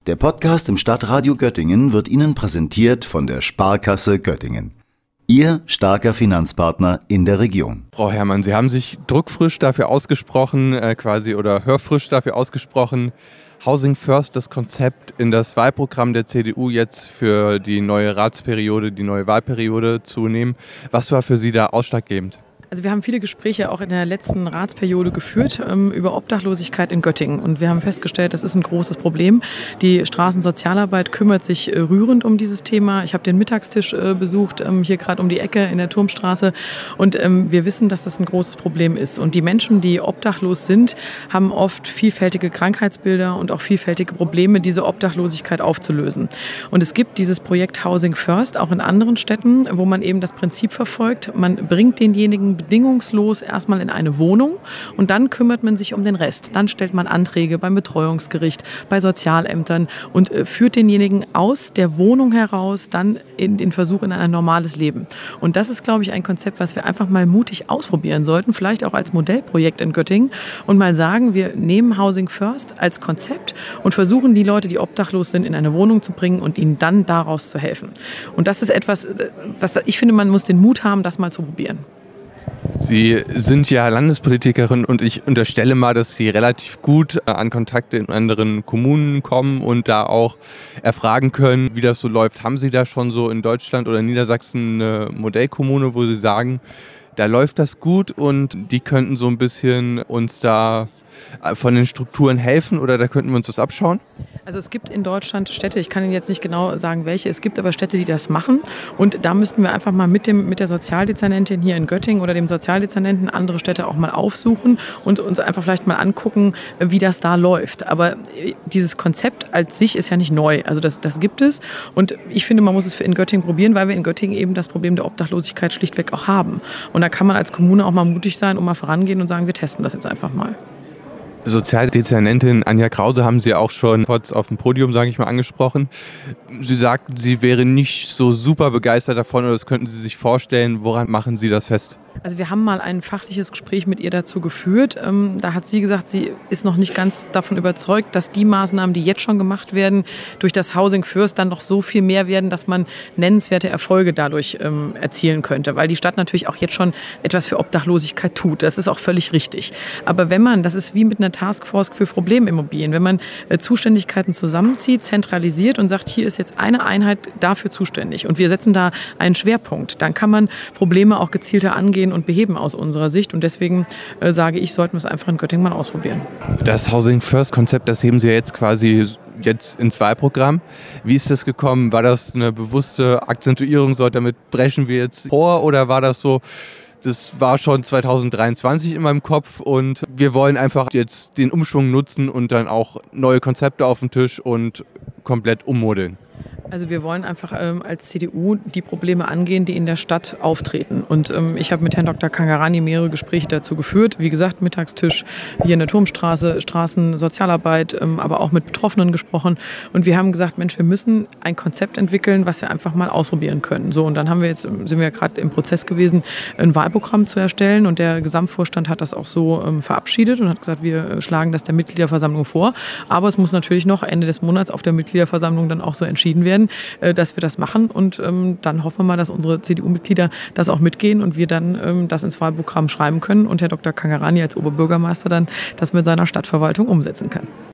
Der Podcast im Stadtradio Göttingen wird Ihnen präsentiert von der Sparkasse Göttingen. Ihr starker Finanzpartner in der Region. Frau Herrmann, Sie haben sich druckfrisch dafür ausgesprochen, oder hörfrisch dafür ausgesprochen, Housing First, das Konzept in das Wahlprogramm der CDU jetzt für die neue Ratsperiode, die neue Wahlperiode zu nehmen. Was war für Sie da ausschlaggebend? Also wir haben viele Gespräche auch in der letzten Ratsperiode geführt über Obdachlosigkeit in Göttingen. Und wir haben festgestellt, das ist ein großes Problem. Die Straßensozialarbeit kümmert sich rührend um dieses Thema. Ich habe den Mittagstisch besucht, hier gerade um die Ecke in der Turmstraße. Und wir wissen, dass das ein großes Problem ist. Und die Menschen, die obdachlos sind, haben oft vielfältige Krankheitsbilder und auch vielfältige Probleme, diese Obdachlosigkeit aufzulösen. Und es gibt dieses Projekt Housing First auch in anderen Städten, wo man eben das Prinzip verfolgt. Man bringt denjenigen bedingungslos erstmal in eine Wohnung und dann kümmert man sich um den Rest. Dann stellt man Anträge beim Betreuungsgericht, bei Sozialämtern und führt denjenigen aus der Wohnung heraus dann in den Versuch in ein normales Leben. Und das ist, glaube ich, ein Konzept, was wir einfach mal mutig ausprobieren sollten, vielleicht auch als Modellprojekt in Göttingen und mal sagen, wir nehmen Housing First als Konzept und versuchen die Leute, die obdachlos sind, in eine Wohnung zu bringen und ihnen dann daraus zu helfen. Und das ist etwas, was ich finde, man muss den Mut haben, das mal zu probieren. Sie sind ja Landespolitikerin und ich unterstelle mal, dass Sie relativ gut an Kontakte in anderen Kommunen kommen und da auch erfragen können, wie das so läuft. Haben Sie da schon so in Deutschland oder Niedersachsen eine Modellkommune, wo Sie sagen, da läuft das gut und die könnten so ein bisschen uns da von den Strukturen helfen oder da könnten wir uns das abschauen? Also es gibt in Deutschland Städte, ich kann Ihnen jetzt nicht genau sagen, welche, es gibt aber Städte, die das machen und da müssten wir einfach mal mit der Sozialdezernentin hier in Göttingen oder dem Sozialdezernenten andere Städte auch mal aufsuchen und uns einfach vielleicht mal angucken, wie das da läuft. Aber dieses Konzept als sich ist ja nicht neu, also das gibt es und ich finde, man muss es in Göttingen probieren, weil wir in Göttingen eben das Problem der Obdachlosigkeit schlichtweg auch haben. Und da kann man als Kommune auch mal mutig sein und mal vorangehen und sagen, wir testen das jetzt einfach mal. Sozialdezernentin Anja Krause haben Sie auch schon kurz auf dem Podium, sage ich mal, angesprochen. Sie sagten, Sie wäre nicht so super begeistert davon oder das könnten Sie sich vorstellen. Woran machen Sie das fest? Also wir haben mal ein fachliches Gespräch mit ihr dazu geführt. Da hat sie gesagt, sie ist noch nicht ganz davon überzeugt, dass die Maßnahmen, die jetzt schon gemacht werden, durch das Housing First dann noch so viel mehr werden, dass man nennenswerte Erfolge dadurch erzielen könnte. Weil die Stadt natürlich auch jetzt schon etwas für Obdachlosigkeit tut. Das ist auch völlig richtig. Aber wenn man, das ist wie mit einer Taskforce für Problemimmobilien, wenn man Zuständigkeiten zusammenzieht, zentralisiert und sagt, hier ist jetzt eine Einheit dafür zuständig und wir setzen da einen Schwerpunkt, dann kann man Probleme auch gezielter angehen und beheben aus unserer Sicht. Und deswegen sage ich, sollten wir es einfach in Göttingen mal ausprobieren. Das Housing First Konzept, das heben Sie ja jetzt quasi ins Wahlprogramm. Wie ist das gekommen? War das eine bewusste Akzentuierung, so damit brechen wir jetzt vor? Oder war das so, das war schon 2023 in meinem Kopf und wir wollen einfach jetzt den Umschwung nutzen und dann auch neue Konzepte auf den Tisch und komplett ummodeln? Also wir wollen einfach als CDU die Probleme angehen, die in der Stadt auftreten. Und ich habe mit Herrn Dr. Kangarani mehrere Gespräche dazu geführt. Wie gesagt, Mittagstisch hier in der Turmstraße, Straßensozialarbeit, aber auch mit Betroffenen gesprochen. Und wir haben gesagt, Mensch, wir müssen ein Konzept entwickeln, was wir einfach mal ausprobieren können. So, und dann sind wir gerade im Prozess gewesen, ein Wahlprogramm zu erstellen. Und der Gesamtvorstand hat das auch so verabschiedet und hat gesagt, wir schlagen das der Mitgliederversammlung vor. Aber es muss natürlich noch Ende des Monats auf der Mitgliederversammlung dann auch so entschieden werden, dass wir das machen und dann hoffen wir mal, dass unsere CDU-Mitglieder das auch mitgehen und wir dann das ins Wahlprogramm schreiben können und Herr Dr. Kangarani als Oberbürgermeister dann das mit seiner Stadtverwaltung umsetzen kann.